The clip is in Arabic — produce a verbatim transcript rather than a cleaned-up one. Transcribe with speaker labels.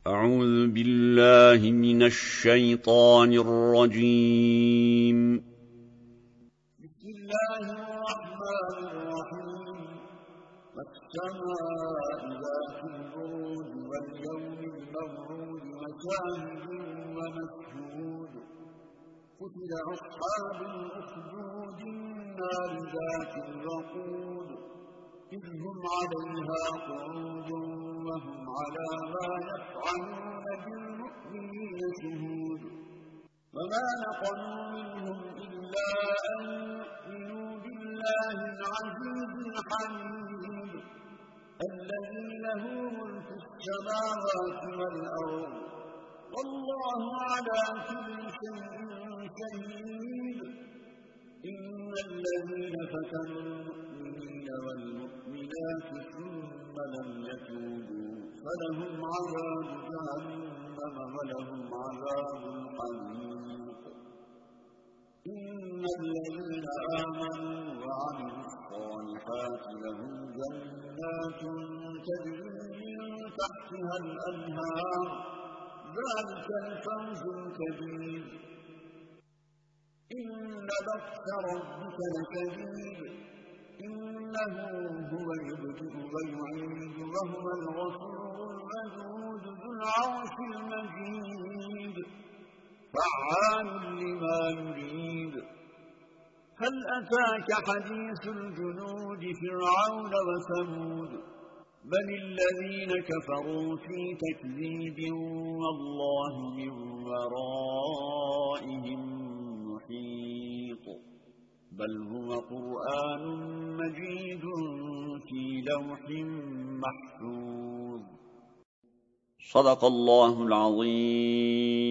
Speaker 1: أعوذ بالله من الشيطان الرجيم.
Speaker 2: بسم الله الرحمن الرحيم. والسماء ذات البروج واليوم الموعود وشاهد ومشهود. قتل أصحاب الأخدود النار ذات الوقود إذ هم عليها قعود وهم على ما يفعلون بالمؤمنين شهود. وما نقموا منهم إلا أن يؤمنوا بالله العزيز الحميد الذي له ملك السماوات والأرض والله على كل شيء شهيد. إن الذين فتنوا المؤمنين والمؤمنات ثم لم يتوبوا فلهم عذاب جهنم ولهم عذاب الحريق. إن الذين آمنوا وعملوا الصالحات لهم جنات تجري من تحتها الأنهار ذلك الفوز الكبير. إن بطش ربك لشديد إنه هو يبدئ ويعيد وهو الغفور الودود ذو العرش المجيد فعال لما يريد. هل أتاك حديث الجنود فرعون وثمود بل الذين كفروا في تكذيب والله من ورائهم محيط. بل هو قرآن مجيد في لوح محفوظ.
Speaker 1: صدق الله العظيم.